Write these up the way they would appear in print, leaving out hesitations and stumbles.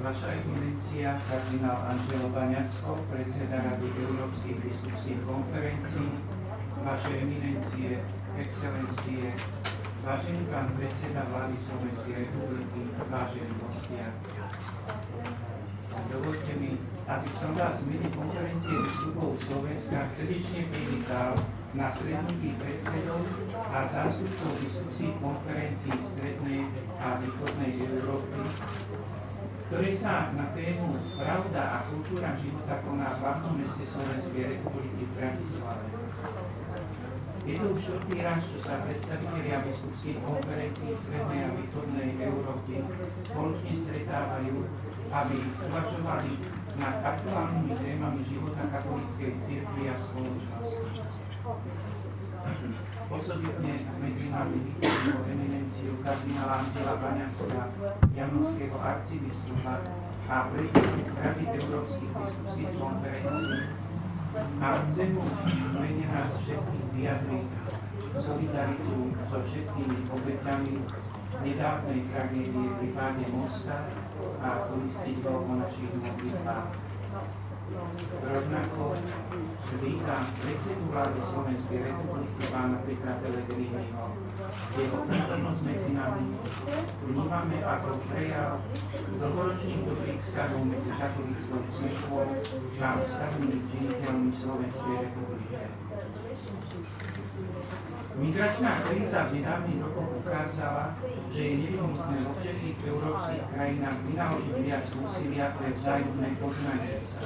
Vaša eminencia, kardinál Angelo Baňasko, predseda Rady Európskych biskupských konferencií, vaše eminencie, excelencie, vážený pán predseda vlády Slovenskej republiky, vážení hostia. Dovoľte mi, aby som vás v mene konferencie biskupov Slovenska srdečne privítal na stretnutí predsedov a zástupcov biskupských konferencií Strednej a Východnej Európy, ktoré sa na tému Pravda a kultúra života koná v hlavnom meste Slovenskej republiky v Bratislave. Je to už štvrtý raz, čo sa predstavitelia biskupských konferencií Strednej a Východnej Európy spoločne stretávajú, aby uvažovali nad aktuálnymi témami života katolíckej cirkvi a spoločnosti. Osobitne medzi nami vítam eminenciu kardinála Angela Baňaska, janovského arcibiskupa a predsedu Rady Európskych biskupských konferencií. A chcem v mene nás všetkých vyjadriť solidaritu so všetkými obeťami nedávnej tragédie pri páde mosta a uistiť ho o našich modlitbách. Rovnako vítam predsedu vlády Slovenskej republiky pána Petra Pellegriniho. Jeho prítomnosť medzi nami vnímame ako prejav dlhoročných dobrých vzťahov medzi katolíckou cirkvou a ústavnými činiteľmi Slovenskej republiky. Migračná kríza v nedávnych rokoch ukázala, že je nevyhnutné vo všetkých európskych krajinách vynaložiť viac úsilia pre vzájomné poznanie sa.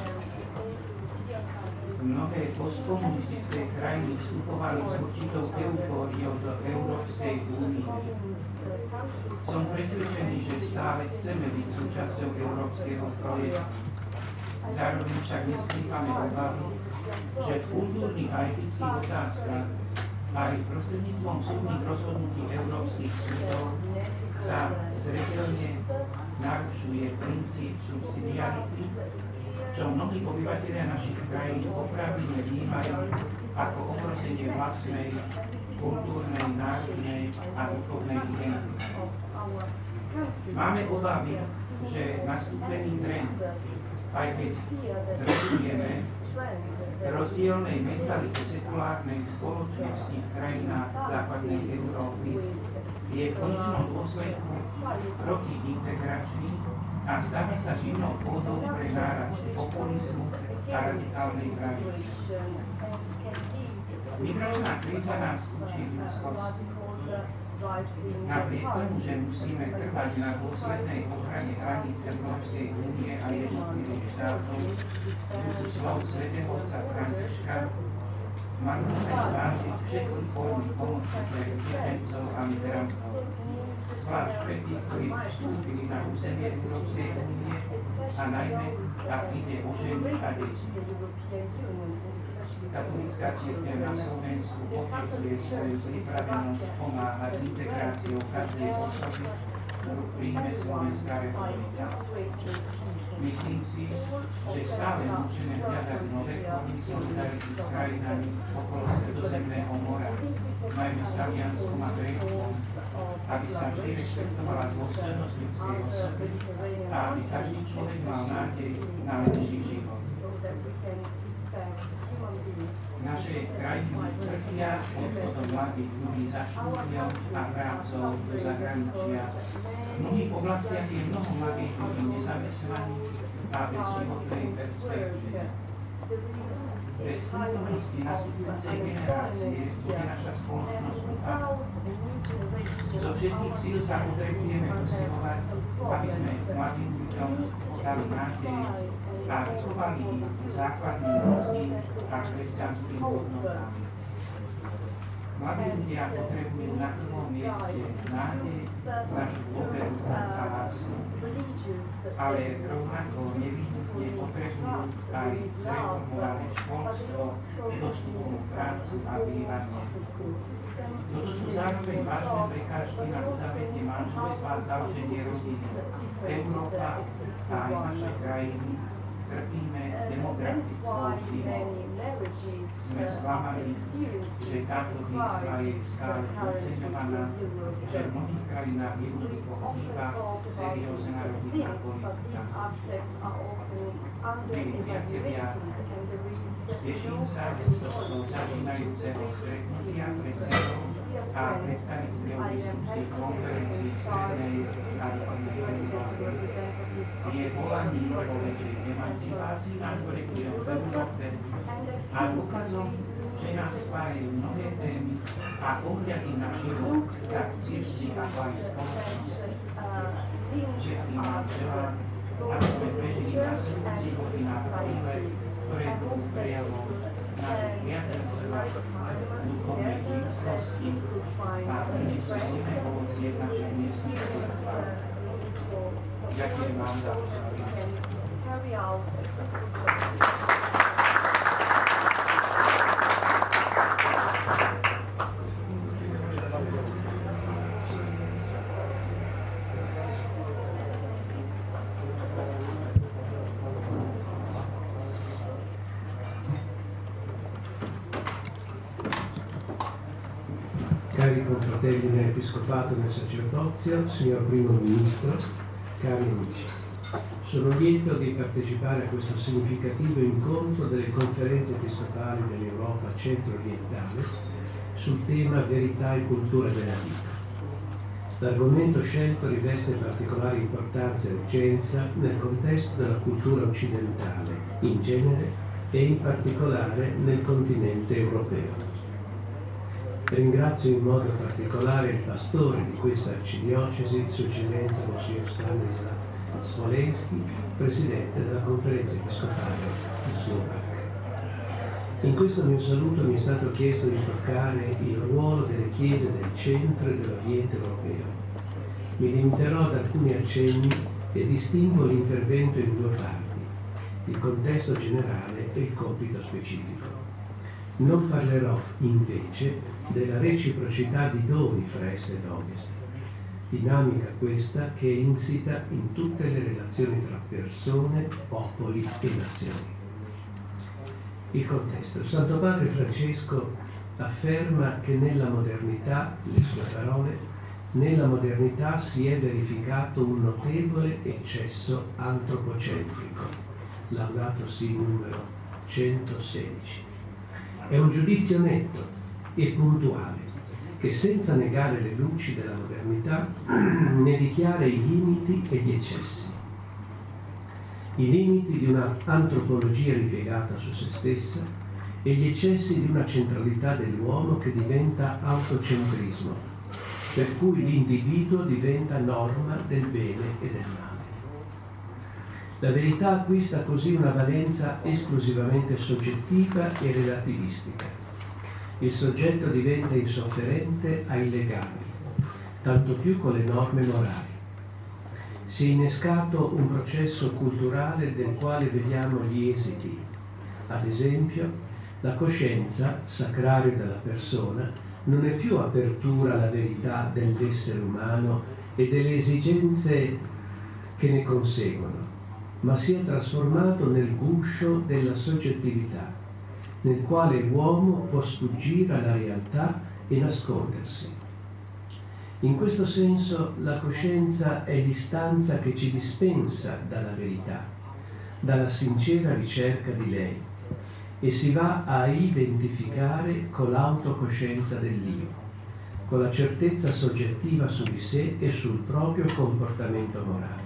Mnohé postkomunistické krajiny vstupovali s určitou eufóriou do Európskej únie. Som presvedčený, že stále chceme byť súčasťou európskeho projektu. Zároveň však neskrývame obavu, že v kultúrnych a etických otázkach aj prostredníctvom súdnych rozhodnutí európskych súdov sa zreteľne narušuje princíp subsidiarity, čo mnohí obyvatelia našich krajín oprávnene vnímajú ako ohrozenie vlastnej kultúrnej, národnej a duchovnej identity. Máme obavy, že nastúpený trend, aj keď rozumieme rozdielnej mentalite sekulárnej spoločnosti v krajinách západnej Európy, je v konečnom dôsledku protiintegračný a stáva sa živnou pôdou pre nárast populizmu a radikálnej pravice. Migračná kríza nás učí ľudskosti. Napriek tomu, že musíme trvať na dôslednej ochrane hraníc Európskej únie a jednotlivých štátov, sú slov svätého otca Františka, mali sme zvážiť všetky formy pomoci pre utečencov a migrantov, zvlášť pre tých, ktorí vstúpili na územie Európskej únie a najmä, ak ide o ženy a deti. Katolícka cirkev na Slovensku potvrdzuje svoju pripravenosť pomáhať s integráciou každej osoby, ktorú príjme Slovenská republika. Myslím si, že stále môžeme hľadať nové formy solidarity s krajinami okolo Stredozemného mora, najmä s Talianskom a Gréckom, aby sa vždy rešpektovala dôstojnosť ľudskej osoby a aby každý človek mal nádej na lepší život. Naše krajiny trpia odchodom mladých ľudí za štúdiom a prácou do zahraničia. V mnohých oblastiach je mnoho mladých ľudí nezamestnaných a bez životnej perspektívy. Bez prítomnosti nastupujúcej generácie bude naša spoločnosť upadnúť. Zo všetkých síl sa potrebujeme usilovať, aby sme mladým ľuďom dali nádej a vychovali ich základným ľudským a kresťanským hodnotám. Mladí ľudia potrebujú na prvom mieste nádej, našu dôveru a lásku, ale rovnako nevyhnutne potrebujú aj zreformované školstvo, dostupnú prácu a bývanie. Toto sú zároveň vážne prekážky na uzavretie manželstva a založenie rodiny. Európa a aj naše krajiny trpíme demografickou zimou. Sme sklamali, že táto výzva je stále podceňovaná, že v mnohých krajinách jednoducho chýba seriózna rodinná politika. Milí priatelia, teším sa z tohto začínajúceho stretnutia predsedov a predstaviteľov biskupskej konferencie Strednej a východnej Európy. Je volaním po väčšej emancipácii na kolektívom Európe a dôkazom, že nás spájajú mnohé témy a pohľady na život, tak cirkvi ako aj spoločnosti. Všetkým vám želám, aby sme prežili nasledujúci hodinách chvíle, ktoré budú prejavom nášho priateľstva, duchovnej blízkosti a prinesujeme ovocie v našich miestnych cirkvách. Ďakujem vám za pozornosť. Cari confratelli nell'Episcopato e nel Sacerdozio, signor Primo Ministro, cari amici, sono lieto di partecipare a questo significativo incontro delle conferenze episcopali dell'Europa centro-orientale sul tema verità e cultura della vita. L'argomento scelto riveste particolare importanza e urgenza nel contesto della cultura occidentale in genere e in particolare nel continente europeo. Ringrazio in modo particolare il pastore di questa arcidiocesi, Sua Eccellenza Monsignor Stanislav Smolenski, presidente della conferenza episcopale di Slovacca. In questo mio saluto mi è stato chiesto di toccare il ruolo delle chiese del centro e dell'Oriente europeo. Mi limiterò ad alcuni accenni e distingo l'intervento in due parti, il contesto generale e il compito specifico. Non parlerò invece della reciprocità di doni fra est ed ovest, dinamica questa che è insita in tutte le relazioni tra persone, popoli e nazioni. Il contesto. Il Santo Padre Francesco afferma che nella modernità, le sue parole, nella modernità si è verificato un notevole eccesso antropocentrico. Laudato Si numero 116. È un giudizio netto e puntuale, che senza negare le luci della modernità ne dichiara i limiti e gli eccessi. I limiti di una antropologia ripiegata su se stessa e gli eccessi di una centralità dell'uomo che diventa autocentrismo, per cui l'individuo diventa norma del bene e del male. La verità acquista così una valenza esclusivamente soggettiva e relativistica. Il soggetto diventa insofferente ai legami, tanto più con le norme morali. Si è innescato un processo culturale del quale vediamo gli esiti. Ad esempio, la coscienza, sacrario della persona, non è più apertura alla verità dell'essere umano e delle esigenze che ne conseguono, ma si è trasformato nel guscio della soggettività, nel quale l'uomo può sfuggire alla realtà e nascondersi. In questo senso la coscienza è l'istanza che ci dispensa dalla verità, dalla sincera ricerca di lei, e si va a identificare con l'autocoscienza dell'io, con la certezza soggettiva su di sé e sul proprio comportamento morale.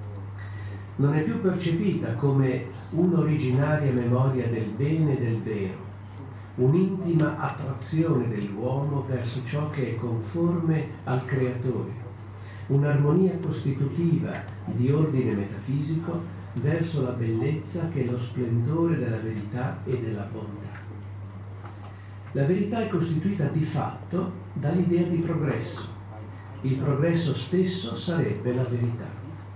Non è più percepita come un'originaria memoria del bene e del vero, un'intima attrazione dell'uomo verso ciò che è conforme al Creatore, un'armonia costitutiva di ordine metafisico verso la bellezza che è lo splendore della verità e della bontà. La verità è costituita di fatto dall'idea di progresso. Il progresso stesso sarebbe la verità.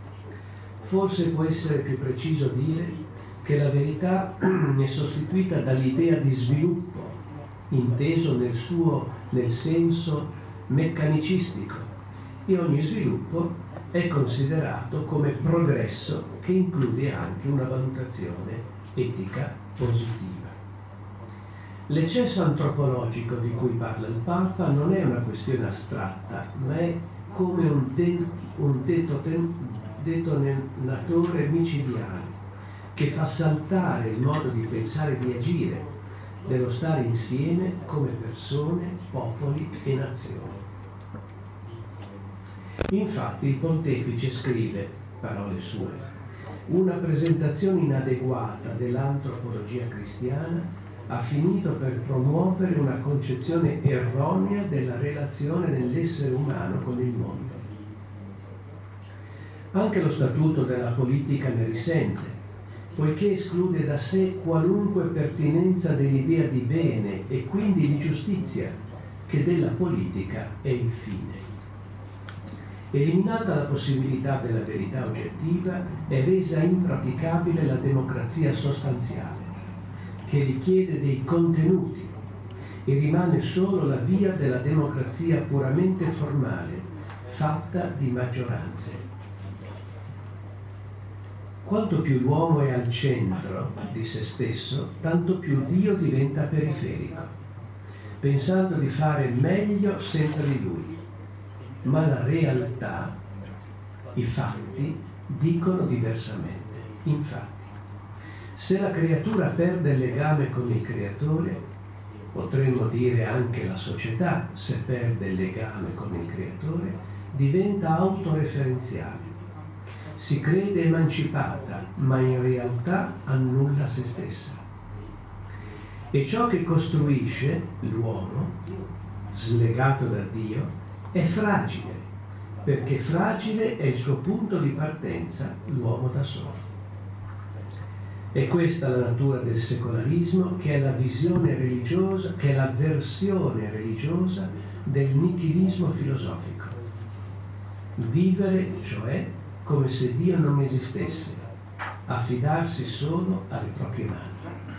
Forse può essere più preciso dire che la verità è sostituita dall'idea di sviluppo, inteso nel senso meccanicistico, e ogni sviluppo è considerato come progresso che include anche una valutazione etica positiva. L'eccesso antropologico di cui parla il Papa non è una questione astratta, ma è come un detonatore micidiale che fa saltare il modo di pensare e di agire, dello stare insieme come persone, popoli e nazioni. Infatti il pontefice scrive, parole sue, una presentazione inadeguata dell'antropologia cristiana ha finito per promuovere una concezione erronea della relazione dell'essere umano con il mondo. Anche lo statuto della politica ne risente, poiché esclude da sé qualunque pertinenza dell'idea di bene e quindi di giustizia, che della politica è il fine. Eliminata la possibilità della verità oggettiva, è resa impraticabile la democrazia sostanziale, che richiede dei contenuti, e rimane solo la via della democrazia puramente formale, fatta di maggioranze. Quanto più l'uomo è al centro di se stesso, tanto più Dio diventa periferico, pensando di fare meglio senza di lui. Ma la realtà, i fatti, dicono diversamente. Infatti, se la creatura perde il legame con il creatore, potremmo dire anche la società, se perde il legame con il creatore, diventa autoreferenziale. Si crede emancipata, ma in realtà annulla se stessa. E ciò che costruisce l'uomo, slegato da Dio, è fragile, perché fragile è il suo punto di partenza, l'uomo da solo. È questa la natura del secolarismo, che è la visione religiosa, che è la versione religiosa del nichilismo filosofico. Vivere, cioè, come se Dio non esistesse, affidarsi solo alle proprie mani.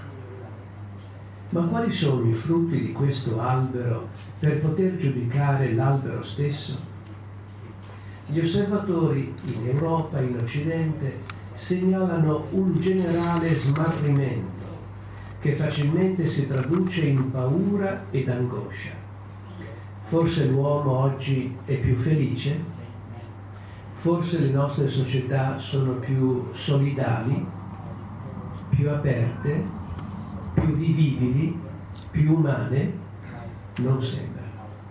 Ma quali sono i frutti di questo albero per poter giudicare l'albero stesso? Gli osservatori in Europa e in Occidente segnalano un generale smarrimento che facilmente si traduce in paura ed angoscia. Forse l'uomo oggi è più felice? Forse le nostre società sono più solidali, più aperte, più vivibili, più umane? Non sembra.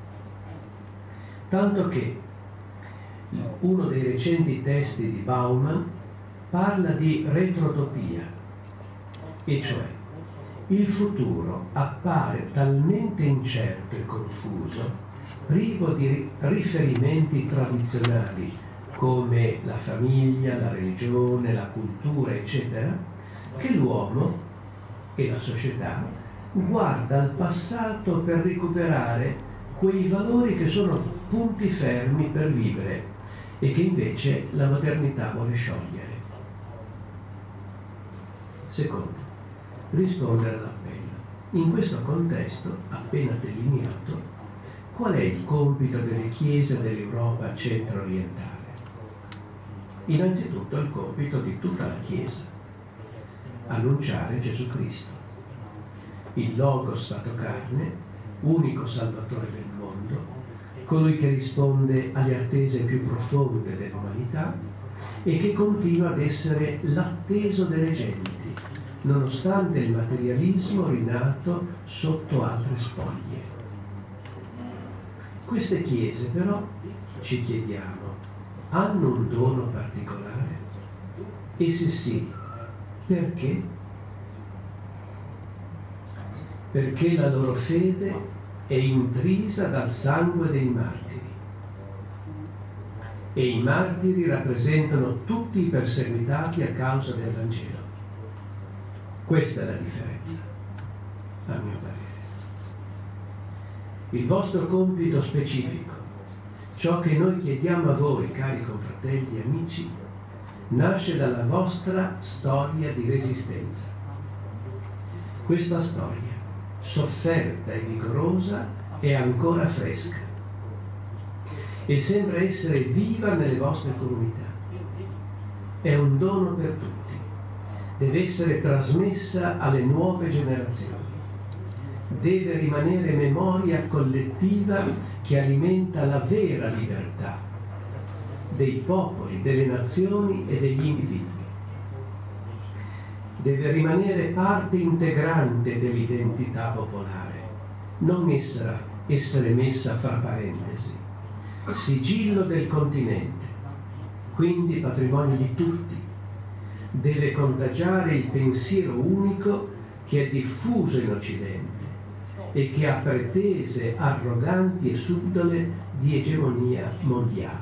Tanto che uno dei recenti testi di Bauman parla di retrotopia, e cioè il futuro appare talmente incerto e confuso, privo di riferimenti tradizionali come la famiglia, la religione, la cultura, eccetera, che l'uomo e la società guarda al passato per recuperare quei valori che sono punti fermi per vivere e che invece la modernità vuole sciogliere. Secondo, rispondere all'appello. In questo contesto, appena delineato, qual è il compito delle chiese dell'Europa centro-orientale? Innanzitutto il compito di tutta la Chiesa: annunciare Gesù Cristo, il Logos fatto carne, unico Salvatore del mondo, colui che risponde alle attese più profonde dell'umanità e che continua ad essere l'atteso delle genti, nonostante il materialismo rinato sotto altre spoglie. Queste chiese però, ci chiediamo, hanno un dono particolare? E se sì, perché? Perché la loro fede è intrisa dal sangue dei martiri. E i martiri rappresentano tutti i perseguitati a causa del Vangelo. Questa è la differenza, a mio parere. Il vostro compito specifico, ciò che noi chiediamo a voi, cari confratelli e amici, nasce dalla vostra storia di resistenza. Questa storia, sofferta e vigorosa, è ancora fresca. e sembra essere viva nelle vostre comunità. È un dono per tutti. Deve essere trasmessa alle nuove generazioni. Deve rimanere memoria collettiva che alimenta la vera libertà dei popoli, delle nazioni e degli individui. Deve rimanere parte integrante dell'identità popolare, non essere messa fra parentesi, sigillo del continente, quindi patrimonio di tutti. Deve contagiare il pensiero unico che è diffuso in Occidente e che ha pretese arroganti e subdole di egemonia mondiale.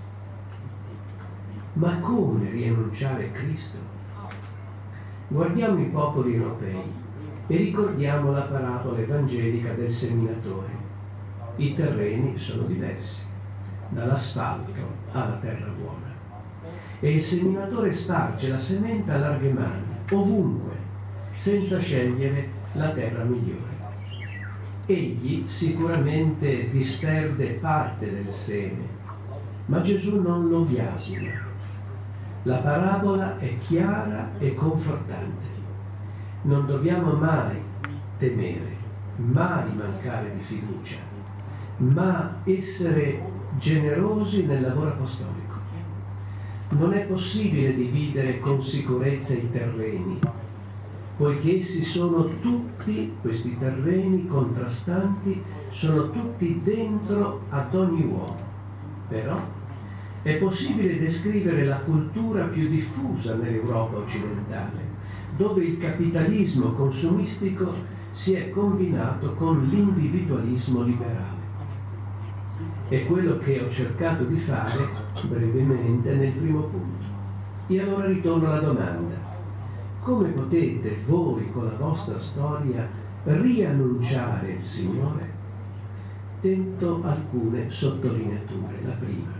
Ma come riannunciare Cristo? Guardiamo i popoli europei e ricordiamo la parabola evangelica del seminatore. I terreni sono diversi, dall'asfalto alla terra buona. E il seminatore sparge la semente a larghe mani, ovunque, senza scegliere la terra migliore. Egli sicuramente disperde parte del seme, ma Gesù non lo biasima. La parabola è chiara e confortante. Non dobbiamo mai temere, mai mancare di fiducia, ma essere generosi nel lavoro apostolico. Non è possibile dividere con sicurezza i terreni, poiché essi sono tutti, questi terreni contrastanti, sono tutti dentro ad ogni uomo. Però è possibile descrivere la cultura più diffusa nell'Europa occidentale, dove il capitalismo consumistico si è combinato con l'individualismo liberale. È quello che ho cercato di fare brevemente nel primo punto. E allora ritorno alla domanda: come potete voi con la vostra storia riannunciare il Signore? Tento alcune sottolineature. La prima: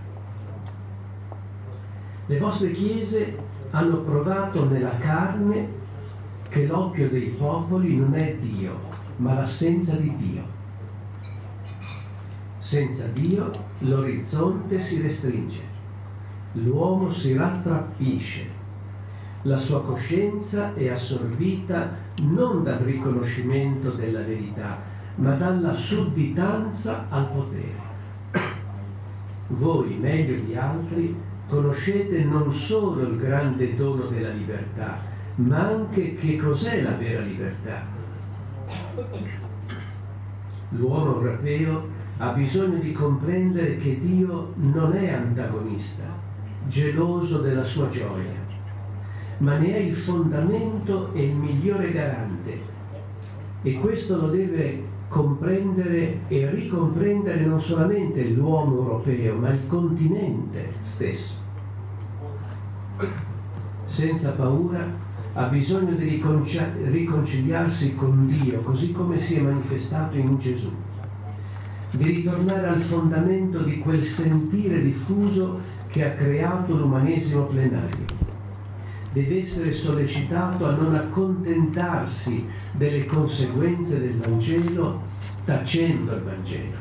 le vostre chiese hanno provato nella carne che l'occhio dei popoli non è Dio, ma l'assenza di Dio. Senza Dio l'orizzonte si restringe, l'uomo si rattrappisce, la sua coscienza è assorbita non dal riconoscimento della verità, ma dalla sudditanza al potere. Voi, meglio di altri, conoscete non solo il grande dono della libertà, ma anche che cos'è la vera libertà. L'uomo europeo ha bisogno di comprendere che Dio non è antagonista, geloso della sua gioia, ma ne è il fondamento e il migliore garante. E questo lo deve comprendere e ricomprendere non solamente l'uomo europeo, ma il continente stesso. Senza paura ha bisogno di riconciliarsi con Dio, così come si è manifestato in Gesù, di ritornare al fondamento di quel sentire diffuso che ha creato l'umanesimo plenario. Deve essere sollecitato a non accontentarsi delle conseguenze del Vangelo tacendo il Vangelo.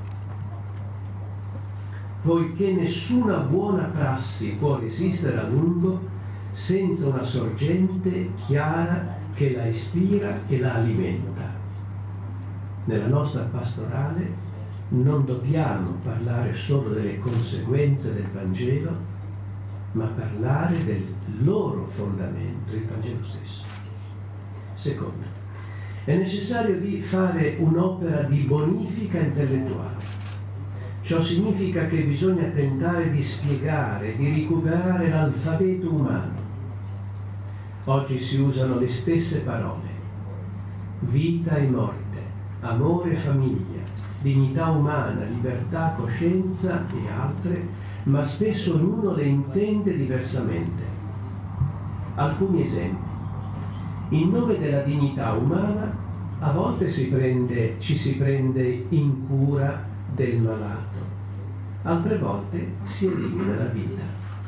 Poiché nessuna buona prassi può resistere a lungo senza una sorgente chiara che la ispira e la alimenta. Nella nostra pastorale non dobbiamo parlare solo delle conseguenze del Vangelo, ma parlare del loro fondamento, il Vangelo stesso. Secondo, è necessario di fare un'opera di bonifica intellettuale. Ciò significa che bisogna tentare di spiegare, di recuperare l'alfabeto umano. Oggi si usano le stesse parole: vita e morte, amore e famiglia, dignità umana, libertà, coscienza e altre, ma spesso ognuno le intende diversamente. Alcuni esempi. In nome della dignità umana, a volte ci si prende in cura del malato, altre volte si elimina la vita.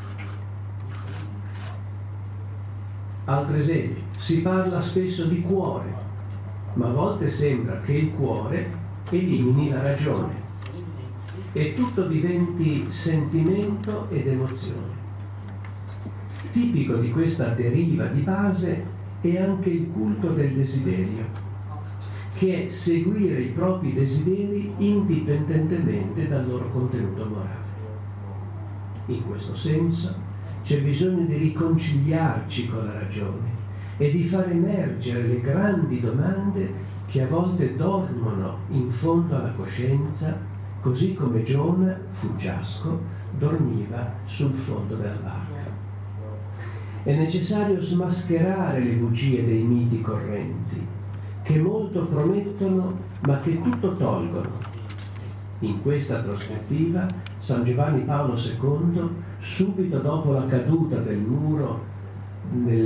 Altro esempio, si parla spesso di cuore, ma a volte sembra che il cuore elimini la ragione. e tutto diventi sentimento ed emozione. Tipico di questa deriva di base è anche il culto del desiderio, che è seguire i propri desideri indipendentemente dal loro contenuto morale. In questo senso c'è bisogno di riconciliarci con la ragione e di far emergere le grandi domande che a volte dormono in fondo alla coscienza, così come Giona, fuggiasco, dormiva sul fondo della barca. È necessario smascherare le bugie dei miti correnti, che molto promettono ma che tutto tolgono. In questa prospettiva, San Giovanni Paolo II, subito dopo la caduta del muro nel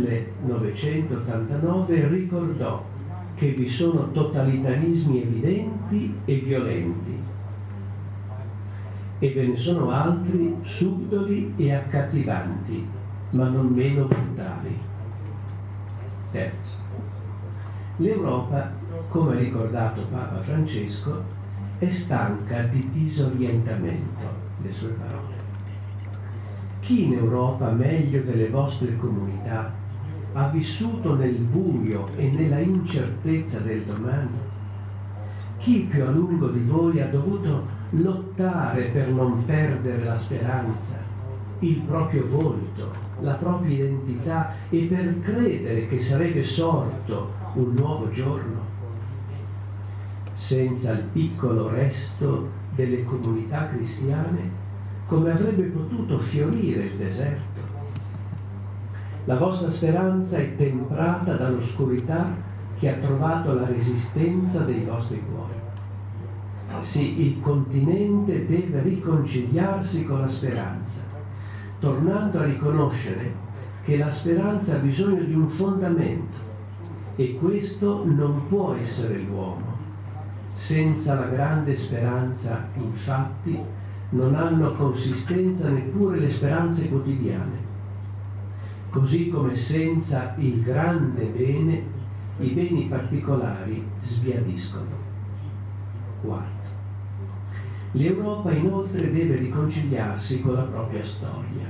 1989, ricordò che vi sono totalitarismi evidenti e violenti, e ve ne sono altri subdoli e accattivanti, ma non meno brutali. Terzo, l'Europa, come ha ricordato Papa Francesco, è stanca di disorientamento, le sue parole. Chi in Europa, meglio delle vostre comunità, ha vissuto nel buio e nella incertezza del domani? Chi più a lungo di voi ha dovuto lottare per non perdere la speranza, il proprio volto, la propria identità e per credere che sarebbe sorto un nuovo giorno? Senza il piccolo resto delle comunità cristiane, come avrebbe potuto fiorire il deserto? La vostra speranza è temprata dall'oscurità che ha trovato la resistenza dei vostri cuori. Sì, il continente deve riconciliarsi con la speranza, tornando a riconoscere che la speranza ha bisogno di un fondamento, e questo non può essere l'uomo. Senza la grande speranza, infatti, non hanno consistenza neppure le speranze quotidiane. Così come senza il grande bene, i beni particolari sbiadiscono. Quarto, l'Europa inoltre deve riconciliarsi con la propria storia.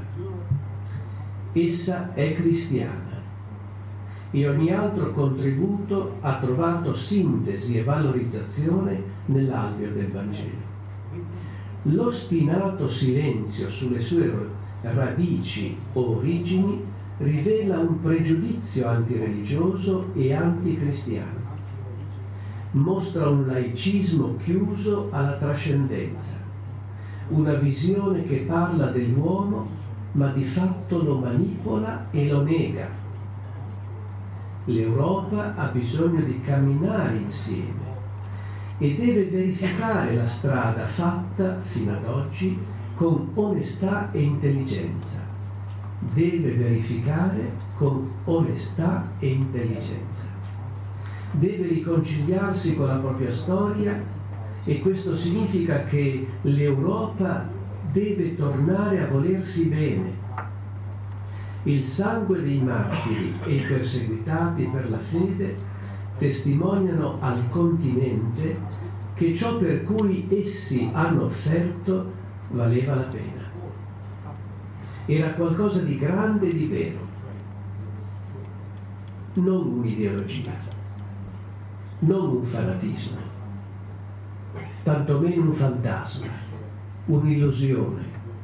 Essa è cristiana e ogni altro contributo ha trovato sintesi e valorizzazione nell'alveo del Vangelo. L'ostinato silenzio sulle sue radici o origini rivela un pregiudizio antireligioso e anticristiano. Mostra un laicismo chiuso alla trascendenza, una visione che parla dell'uomo ma di fatto lo manipola e lo nega. L'Europa ha bisogno di camminare insieme e deve verificare la strada fatta fino ad oggi con onestà e intelligenza. Deve verificare con onestà e intelligenza. Deve riconciliarsi con la propria storia, e questo significa che l'Europa deve tornare a volersi bene. Il sangue dei martiri e i perseguitati per la fede testimoniano al continente che ciò per cui essi hanno offerto valeva la pena. Era qualcosa di grande e di vero, non un'ideologia, non un fanatismo, tantomeno un fantasma, un'illusione,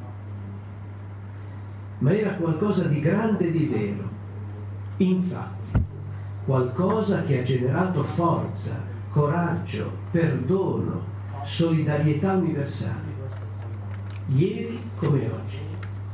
ma era qualcosa di grande e di vero. Infatti, qualcosa che ha generato forza, coraggio, perdono, solidarietà universale, ieri come oggi.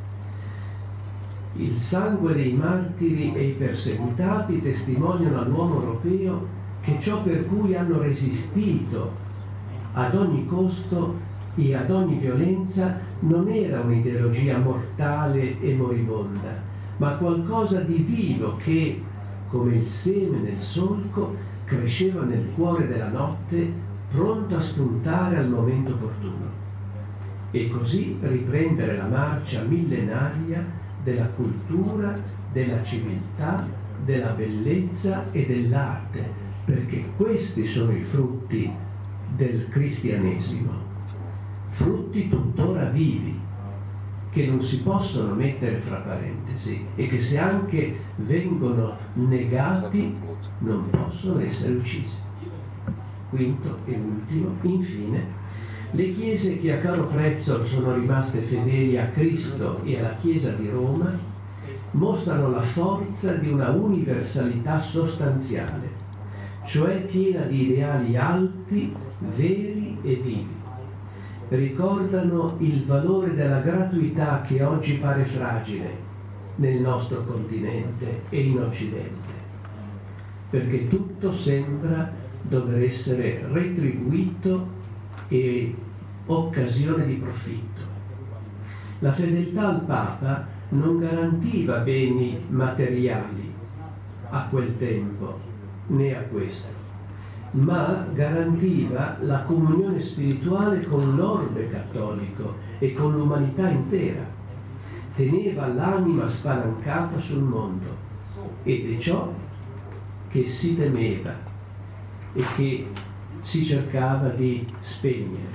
Il sangue dei martiri e i perseguitati testimoniano all'uomo europeo che ciò per cui hanno resistito ad ogni costo e ad ogni violenza non era un'ideologia mortale e moribonda, ma qualcosa di vivo che, come il seme nel solco, cresceva nel cuore della notte, pronto a spuntare al momento opportuno, e così riprendere la marcia millenaria della cultura, della civiltà, della bellezza e dell'arte, perché questi sono i frutti del cristianesimo. frutti tuttora vivi, che non si possono mettere fra parentesi e che se anche vengono negati non possono essere uccisi. Quinto e ultimo, infine, le chiese che a caro prezzo sono rimaste fedeli a Cristo e alla Chiesa di Roma mostrano la forza di una universalità sostanziale, cioè piena di ideali alti, veri e vivi. Ricordano il valore della gratuità che oggi pare fragile nel nostro continente e in Occidente, perché tutto sembra dover essere retribuito e occasione di profitto. La fedeltà al Papa non garantiva beni materiali a quel tempo, né a questo, ma garantiva la comunione spirituale con l'orbe cattolico e con l'umanità intera. Teneva l'anima spalancata sul mondo ed è ciò che si temeva e che si cercava di spegnere,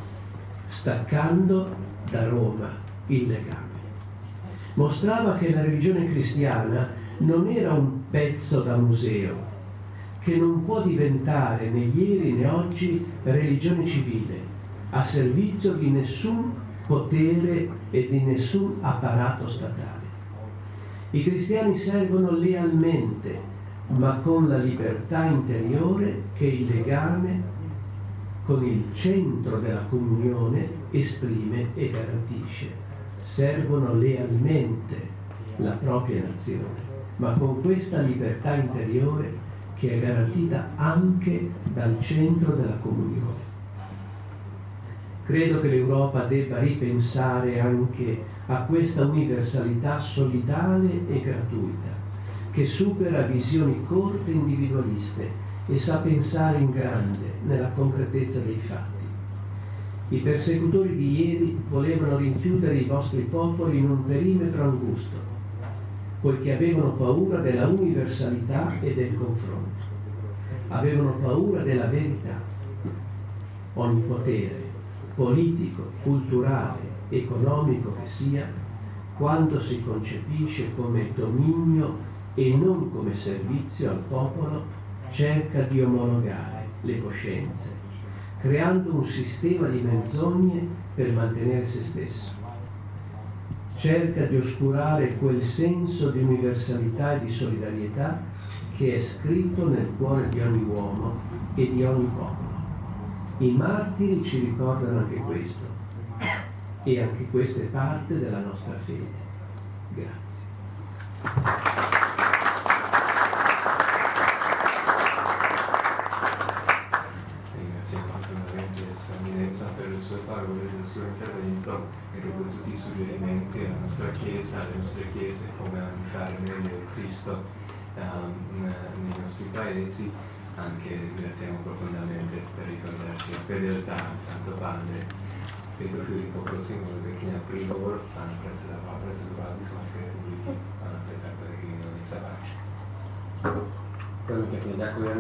staccando da Roma il legame. Mostrava che la religione cristiana non era un pezzo da museo, che non può diventare né ieri né oggi religione civile, a servizio di nessun potere e di nessun apparato statale. I cristiani servono lealmente, ma con la libertà interiore che il legame con il centro della comunione esprime e garantisce. Servono lealmente la propria nazione, ma con questa libertà interiore che è garantita anche dal centro della comunione. Credo che l'Europa debba ripensare anche a questa universalità solidale e gratuita, che supera visioni corte e individualiste e sa pensare in grande nella concretezza dei fatti. I persecutori di ieri volevano rinchiudere i vostri popoli in un perimetro angusto, poiché avevano paura della universalità e del confronto. Avevano paura della verità. Ogni potere, politico, culturale, economico che sia, quando si concepisce come dominio e non come servizio al popolo, cerca di omologare le coscienze, creando un sistema di menzogne per mantenere se stesso. Cerca di oscurare quel senso di universalità e di solidarietà che è scritto nel cuore di ogni uomo e di ogni popolo. I martiri ci ricordano anche questo, e anche questa è parte della nostra fede. Grazie. Per le sue parole, il suo intervento e per tutti i suggerimenti alla nostra Chiesa, alle nostre Chiese, come annunciare meglio Cristo nei nostri paesi. Anche ringraziamo profondamente per ricordarci la fedeltà al Santo Padre. Pentru chvíli poprosím o pekne príhovor pána predsedu vlády Slovenskej republiky, pána Petra Pellegriniho, nech sa páči. Veľmi pekne ďakujem.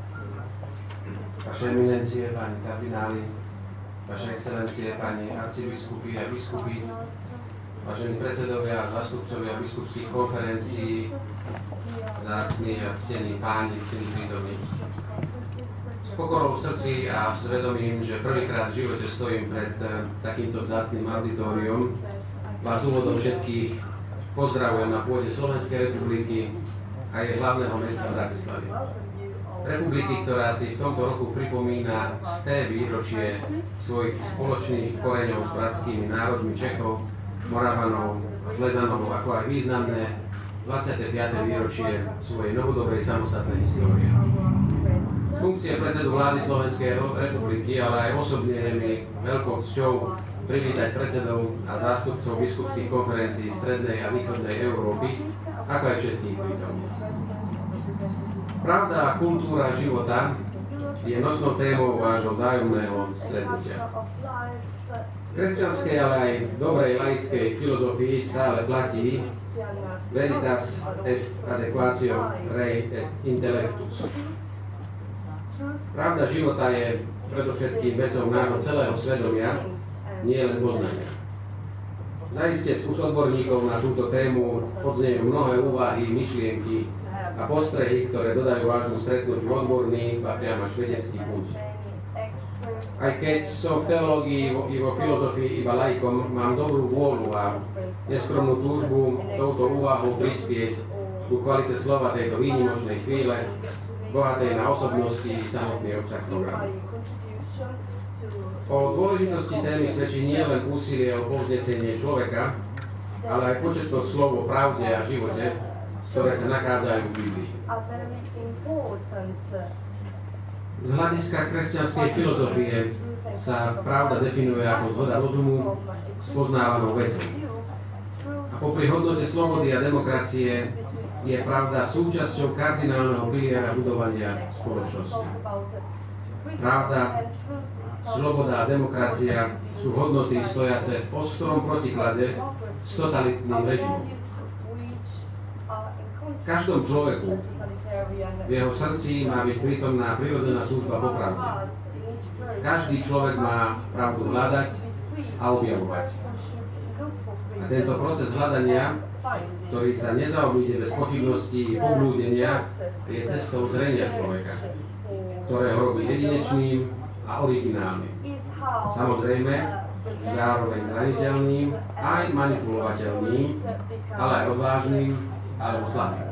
Vaše eminencie, páni kardináli, vaše excelencie, páni arcibiskupy a biskupy, vážení predsedovia a zástupcovia biskupských konferencií, vzácni a ctení páni, ctení prítomní. S pokorou v srdci a s vedomím, že prvýkrát v živote stojím pred takýmto vzácnym auditorium, vás úvodom všetkých pozdravujem na pôde Slovenskej republiky a jej hlavného mesta Bratislavy. Republiky, ktorá si v tomto roku pripomína 100. výročie svojich spoločných koreňov s bratskými národmi Čechov, Moravanov a Slezanov, ako aj významné 25. výročie svojej novodobej samostatnej histórie. Z funkcie predsedu vlády Slovenskej republiky, ale aj osobne je mi veľkou cťou privítať predsedov a zástupcov biskupských konferencií Strednej a Východnej Európy, ako aj všetkých prítomných. Pravda a kultúra života je nosnou témou vášho vzájomného stretnutia. V kresťanskej, ale aj dobrej laickej filozofii stále platí veritas est adequatio rei et intellectus. Pravda života je predovšetkým vecou nášho celého svedomia nie len poznania. Zaiste z odborníkov na túto tému odznejú mnohé úvahy, myšlienky a postrehy, ktoré dodajú vážnu stretnutiu odborný a priam až vedecký punc. Aj keď som v teológii i vo filozofii iba laikom, mám dobrú vôľu a neskromnú túžbu touto úvahou prispieť ku kvalite slova tejto výnimočnej chvíle, bohatej na osobnosti i samotný obsah programu. O dôležitosti témy svedčí nie len úsilie o povznesenie človeka, ale aj početné slovo o pravde a živote, ktoré sa nachádzajú v Biblii. Z hľadiska kresťanskej filozofie sa pravda definuje ako zhoda rozumu s poznávanou vecou. A popri hodnote slobody a demokracie je pravda súčasťou kardinálneho piliera budovania spoločnosti. Pravda, sloboda a demokracia sú hodnoty stojace v ostrom protiklade s totalitným režimom. V každom človeku v jeho srdci má byť prítomná prirodzená túžba po pravde. Každý človek má pravdu hľadať a objavovať. A tento proces hľadania, ktorý sa nezaobíde bez pochybností i poblúdenia, je cestou zrenia človeka, ktoré ho robí jedinečným a originálnym. Samozrejme, zároveň zraniteľným, aj manipulovateľným, ale aj odvážnym alebo slabým.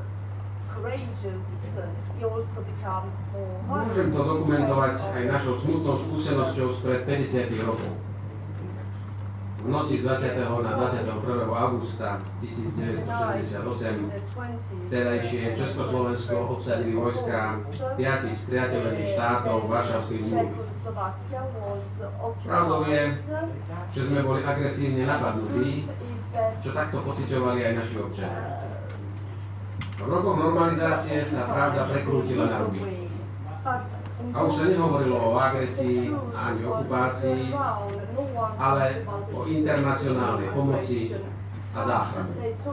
Môžem to dokumentovať aj našou smutnou skúsenosťou spred 50 rokov. V noci z 20. na 21. augusta 1968 vtedajšie Československo obsadili vojska 5 spriateľených štátov Varšavskej zmluvy. Pravdou je, že sme boli agresívne napadnutí, čo takto pociťovali aj naši občania. V rokoch normalizácie sa pravda prekrútila na ruby. A už sa nehovorilo o agresii ani okupácii, ale o internacionálnej pomoci a záchrane.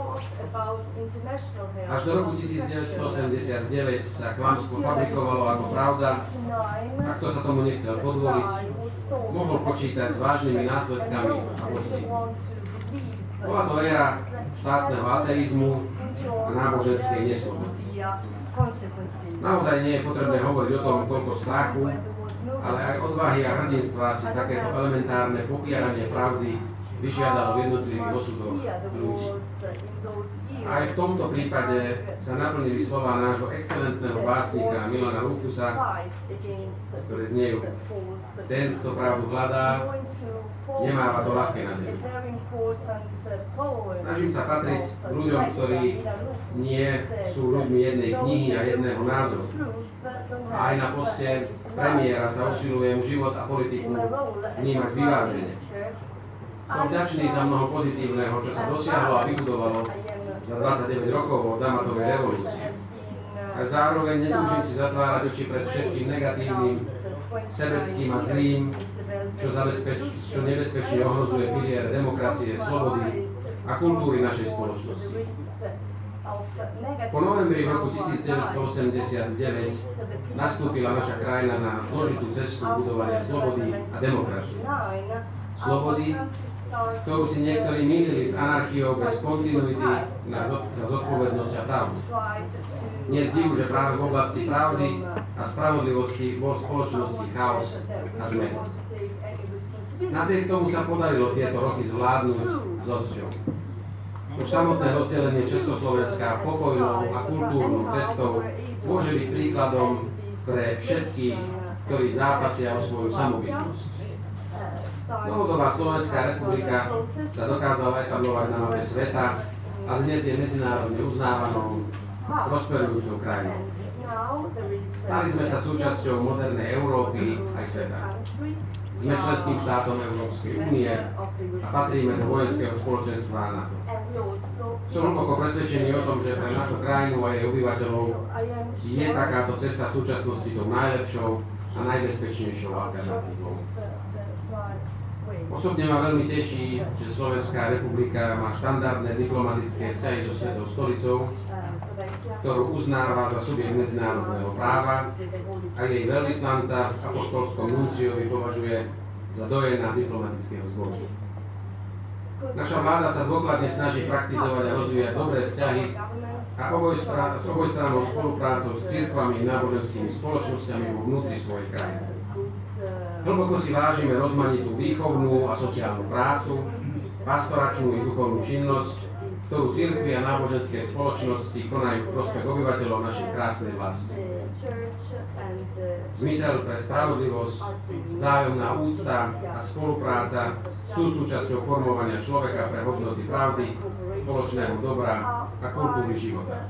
Až do roku 1989 sa klamstvo fabrikovalo ako pravda a kto sa tomu nechcel podvoliť, mohol počítať s vážnymi následkami a postihmi. Bola to éra štátneho ateizmu a náboženskej neslobody. Naozaj nie je potrebné hovoriť o tom, koľko strachu, ale aj odvahy a hrdinstva si takéto elementárne popieranie pravdy vyžiadalo v jednotlivých osudoch ľudí. Aj v tomto prípade sa naplnili slova nášho excelentného básnika Milana Lukusa, ktoré znejú: ten, kto pravdu hľadá, nemáva to ľahké na zemi. Snažím sa patriť k ľuďom, ktorí nie sú ľuďmi jednej knihy a jedného názoru. A aj na poste premiéra sa usilujem život a politiku vnímať vyvážene. Som vďačný za mnoho pozitívneho, čo sa dosiahlo a vybudovalo za 29 rokov od zamatovej revolúcie. A zároveň netúžim si zatvárať oči pred všetkým negatívnym, sebeckým a zlým, čo nebezpečne ohrozuje pilier demokracie, slobody a kultúry našej spoločnosti. Po novembri roku 1989 nastúpila naša krajina na zložitú cestu budovania slobody a demokracie. Slobody, ktorú si niektorí mýlili s anarchiou bez kontinuity za zodpovednosť a pravdu. Nie je divu, že práve v oblasti pravdy a spravodlivosti bol v spoločnosti chaos a zmena. Napriek tomu sa podarilo tieto roky zvládnuť s odsťou. Už samotné rozdelenie Československa pokojnou a kultúrnou cestou môže byť príkladom pre všetkých, ktorí zápasia o svoju samobytnosť. Novodobá Slovenská republika sa dokázala etablovať na mape sveta a dnes je medzinárodne uznávanou prosperujúcou krajinou. Stali sme sa súčasťou modernej Európy aj sveta. Sme členským štátom Európskej únie a patríme do vojenského spoločenstva NATO. Som hlboko presvedčený o tom, že pre našu krajinu a jej obyvateľov je takáto cesta v súčasnosti tou najlepšou a najbezpečnejšou alternatívou. Osobne ma veľmi teší, že Slovenská republika má štandardné diplomatické vzťahy so Svetou stolicou, ktorú uznáva za subjekt medzinárodného práva a jej veľvyslanca v apoštolskom nunciovi považuje za dojená diplomatického zboru. Naša vláda sa dôkladne snaží praktizovať a rozvíjať dobré vzťahy a s obojstrannou spoluprácou s cirkvami a náboženskými spoločnosťami vo vnútri svojej krajiny. Hlboko si vážime rozmanitú výchovnú a sociálnu prácu, pastoračnú i duchovnú činnosť, ktorú cirkvi a náboženské spoločnosti konajú v prospech obyvateľov našej krásnej vlasti. Zmysel pre spravodlivosť, vzájomná úcta a spolupráca sú súčasťou formovania človeka pre hodnoty pravdy, spoločného dobra a kultúry života.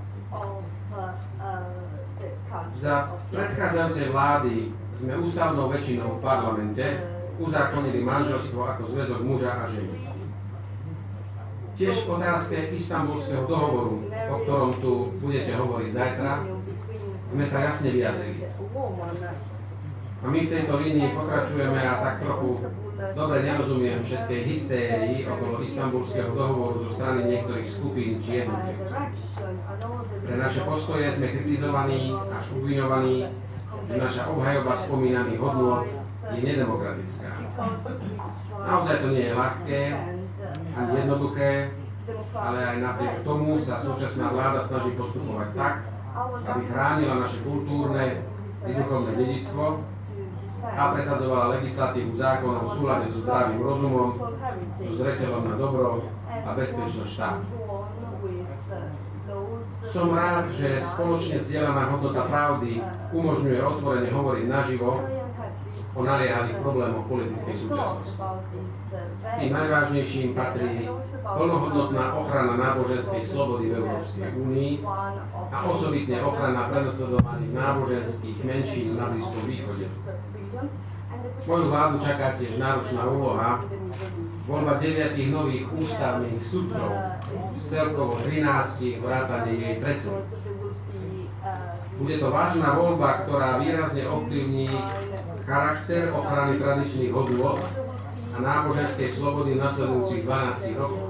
Za predchádzajúcej vlády sme ústavnou väčšinou v parlamente uzákonili manželstvo ako zväzok muža a ženy. Tiež v otázke Istanbulského dohovoru, o ktorom tu budete hovoriť zajtra, sme sa jasne vyjadrili. A my v tejto línii pokračujeme a tak trochu dobre nerozumiem všetkej hystérii okolo Istanbulského dohovoru zo strany niektorých skupín či jednotlivcov. Pre naše postoje sme kritizovaní až obviňovaní, že naša obhajoba spomínaných hodnôt je nedemokratická. Naozaj to nie je ľahké ani jednoduché, ale aj napriek tomu sa súčasná vláda snaží postupovať tak, aby chránila naše kultúrne i duchovné dedičstvo a presadzovala legislatívu zákonov v súlade so zdravým rozumom, so zreteľom na dobro a bezpečnosť štátu. Som rád, že spoločne zdieľaná hodnota pravdy umožňuje otvorene hovoriť naživo o naliehavých problémoch politickej súčasnosti. Tým najvážnejším patrí plnohodnotná ochrana náboženskej slobody v Európskej únii a osobitne ochrana prenasledovaných náboženských menšín na Blízkom východe. Moju vládu čaká tiež náročná úloha voľba 9 nových ústavných sudcov z celkovo 13 vrátane jej predsedu. Bude to vážna voľba, ktorá výrazne ovplyvní charakter ochrany tradičných hodnôt a náboženskej slobody v nasledujúcich 12 rokov.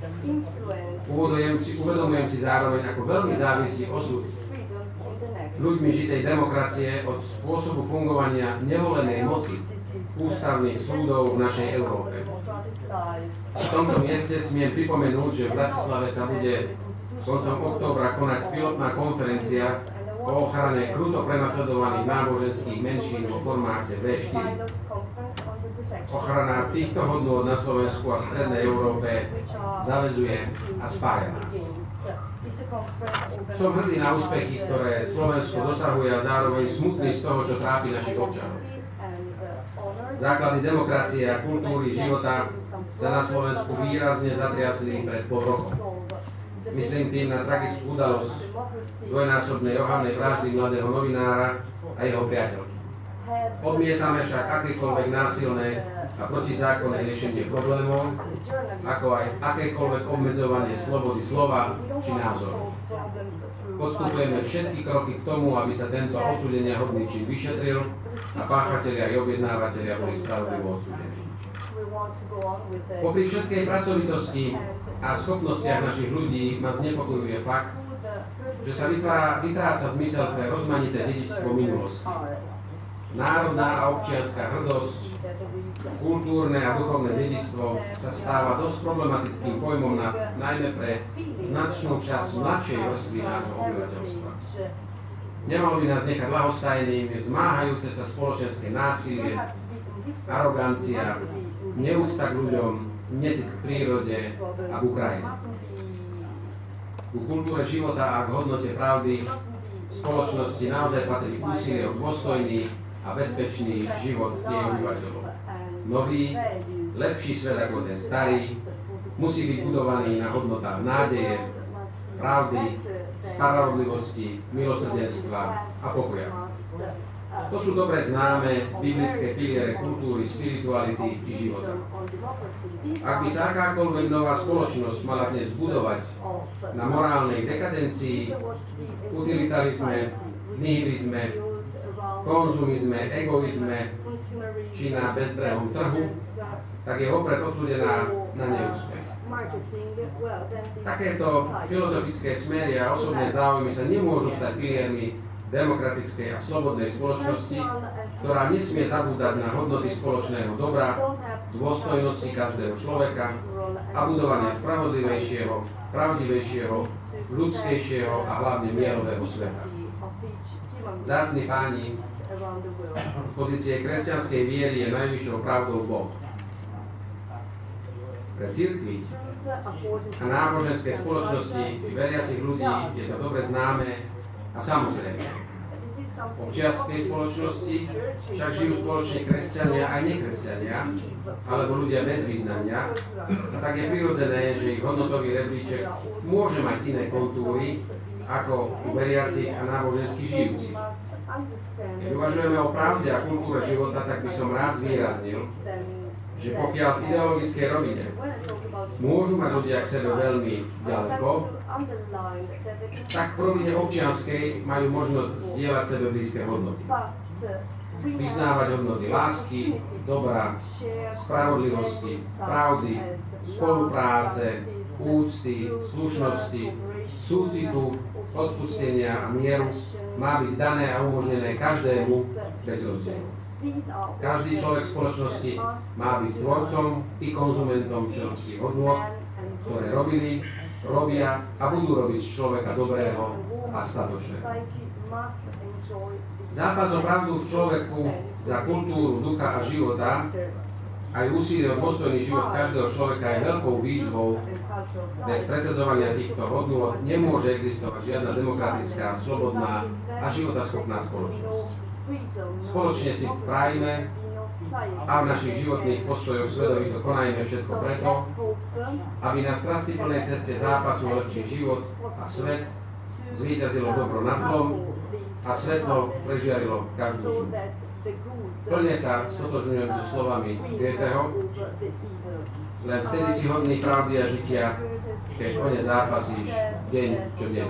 Uvedomujem si zároveň, ako veľmi závisí osud ľuďmi žitej demokracie od spôsobu fungovania nevolenej moci ústavných súdov v našej Európe. V tomto mieste smiem pripomenúť, že v Bratislave sa bude koncom októbra konať pilotná konferencia o ochrane kruto prenasledovaných náboženských menšín vo formáte V4. Ochrana týchto hodnôt na Slovensku a v strednej Európe zaväzuje a spája nás. Som hrdý na úspechy, ktoré Slovensko dosahuje a zároveň smutný z toho, čo trápi našich občanov. Základy demokracie a kultúry života sa na Slovensku výrazne zatriasli pred pol rokom. Myslím tým na tragickú udalosť dvojnásobnej ohavnej vraždy mladého novinára a jeho priateľky. Odmietame však akékoľvek násilné a protizákonné riešenie problémov, ako aj akékoľvek obmedzovanie slobody slova či názoru. Podstupujeme všetky kroky k tomu, aby sa tento odsúdeniahodný čin vyšetril a páchatelia i objednávateľia boli spravodlivo odsúdení. Popri všetkej pracovitosti a schopnostiach našich ľudí ma znepokojuje fakt, že sa vytráca zmysel pre rozmanité dedičstvo minulosti. Národná a občianska hrdosť, kultúrne a duchovné dedičstvo sa stáva dosť problematickým pojmom najmä pre značnú časť mladšej vrstvy nášho obyvateľstva. Nemalo by nás nechať ľahostajným zmáhajúce sa spoločenské násilie, arogancia, neúcta k ľuďom, necit k prírode a k Ukrajine. Ku kultúre života a k hodnote pravdy v spoločnosti naozaj patrí úsilie o dôstojný a bezpečný život jej obyvateľov. Nový, lepší svet ako ten starý musí byť budovaný na hodnotách nádeje, pravdy, spravodlivosti, milosrdenstva a pokoja. To sú dobre známe biblické piliere kultúry, spirituality i života. Ak by sa akákoľvek nová spoločnosť mala dnes budovať na morálnej dekadencii, utilitarizme, nihilizme, konzumizme, egoizme či na bezbrehom trhu, tak je vopred odsúdená na neúspech. Takéto filozofické smery a osobné záujmy sa nemôžu stať piliermi demokratickej a slobodnej spoločnosti, ktorá nesmie zabúdať na hodnoty spoločného dobra, dôstojnosti každého človeka a budovania spravodlivejšieho, pravdivejšieho, ľudskejšieho a hlavne mierového sveta. Vzácni páni, z pozície kresťanskej viery je najvyššou pravdou Boh. Pre cirkvi a náboženské spoločnosti veriacich ľudí je to dobre známe a samozrejme. V občianskej spoločnosti však žijú spoločne kresťania aj nekresťania, alebo ľudia bez vyznania, a tak je prirodzené, že ich hodnotový rebríček môže mať iné kontúry ako u veriacich a nábožensky žijúcich. Keď uvažujeme o pravde a kultúre života, tak by som rád zvýraznil, že pokiaľ v ideologickej rovine môžu mať ľudia k sebe veľmi ďaleko, tak v rovine občianskej majú možnosť zdieľať sebe blízke hodnoty. Vyznávať hodnoty lásky, dobra, spravodlivosti, pravdy, spolupráce, úcty, slušnosti, súcitu, odpustenia a mieru má byť dané a umožnené každému bez rozdielu. Každý človek spoločnosti má byť tvorcom i konzumentom všetkých hodnôt, ktoré robili, robia a budú robiť z človeka dobrého a statočného. Zápas o pravdu v človeku za kultúru, ducha a života, aj úsilie o dôstojný život každého človeka je veľkou výzvou. Bez presadzovania týchto hodnôt nemôže existovať žiadna demokratická, slobodná a životaschopná spoločnosť. Spoločne si prajme a v našich životných postojoch svedomito konajme všetko preto, aby na strastiplnej ceste zápasu o lepší život a svet zvíťazilo dobro nad zlom a svetlo prežiarilo každú tmu. Plne sa stotožňujem so slovami Goetheho, len vtedy si hodný pravdy a žitia, keď o ne zápasíš deň čo deň.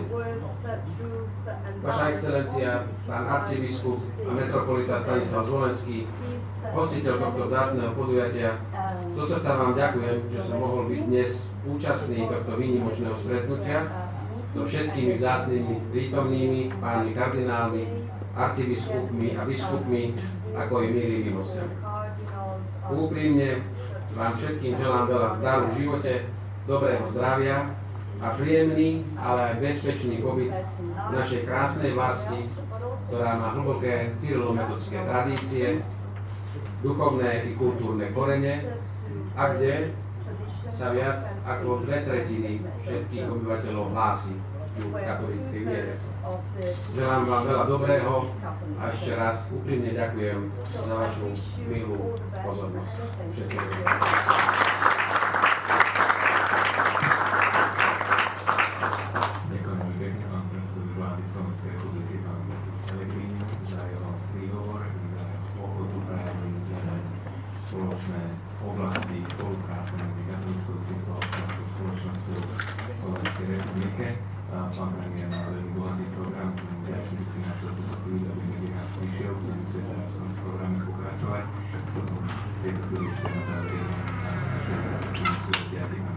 Vaša excelencia, pán arcibiskup a metropolita Stanislav Zvolenský, hostiteľ tohto vzácneho podujatia, zo srdca vám ďakujem, že som mohol byť dnes účastný tohto výnimočného stretnutia so všetkými vzácnymi prítomnými, pánmi kardinálmi, arcibiskupmi a biskupmi, ako i milými hostiami. Úprimne vám všetkým želám veľa zdaru v živote, dobrého zdravia a príjemný, ale aj bezpečný pobyt v našej krásnej vlasti, ktorá má hlboké cyrilometodské tradície, duchovné i kultúrne korene a kde sa viac ako 2/3 všetkých obyvateľov hlási ku katolíckej viere. Želám vám veľa dobrého a ešte raz úprimne ďakujem za vašu milú pozornosť. Všetkého dobrého. Slovenskej republiky pán Pellegrini za jeho príhovor, za jeho ochotu prejavovať spoločné oblasti spolupráce medzi katolíckou cirkvou a občianskou spoločnosťou v Slovenskej republike. Pán premiér má veľmi bohatý program, ktorý vďačný si našiel túto chvíľu, aby medzi nás prišiel, budeme chcieť teraz v tom programe pokračovať. Chcel som v tejto chvíli ešte na záver našej súťaži a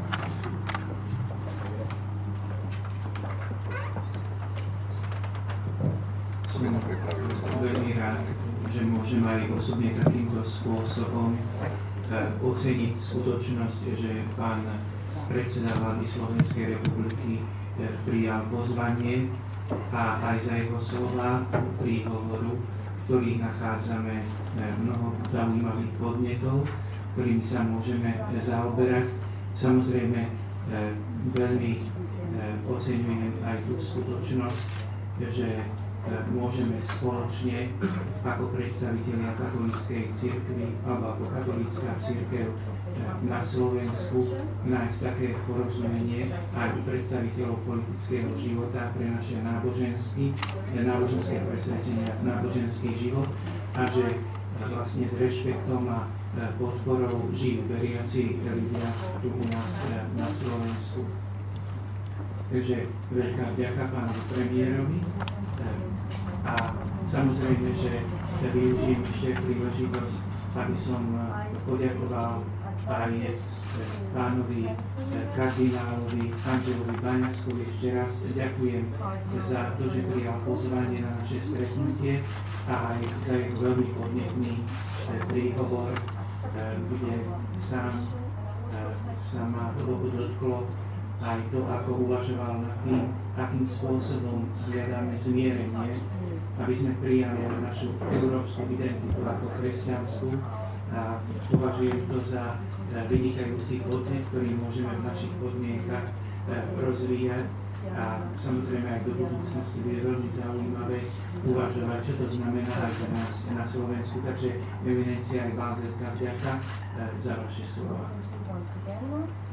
Som veľmi rád, že môžem aj osobne takýmto spôsobom oceniť skutočnosť, že pán predseda vlády Slovenskej republiky prijal pozvanie a aj za jeho slova príhovoru, v ktorých nachádzame mnoho zaujímavých podnetov, ktorými sa môžeme zaoberať. Samozrejme, veľmi oceňujem aj tú skutočnosť, že môžeme spoločne ako predstavitelia katolíckej cirkvi alebo ako katolícka cirkev na Slovensku nájsť také porozumenie aj u predstaviteľov politického života pre naše náboženské presvedčenia, náboženský život a že vlastne s rešpektom a podporou žijú veriaci ľudia tu u nás na Slovensku. Takže veľká vďaka pánu premiérovi. A samozrejme, že využijem ešte príležitosť, aby som poďakoval aj pánovi kardinálovi Angelovi Baňaskovi ešte raz ďakujem za to, že prijal pozvanie na naše stretnutie a aj za jeho veľmi podnetný príhovor, kde sám sa ma dotklo aj to, ako uvažoval nad tým, akým spôsobom hľadáme zmierenie, aby sme prijali našu európsku identitu ako kresťanskú. A považujem to za vynikajúci podnet, ktorý môžeme v našich podmienkach rozvíjať. A samozrejme aj do budúcnosti bude veľmi zaujímavé uvažovať, čo to znamená aj pre nás na Slovensku. Takže eminencia aj vám veľká vďaka za vaše slova.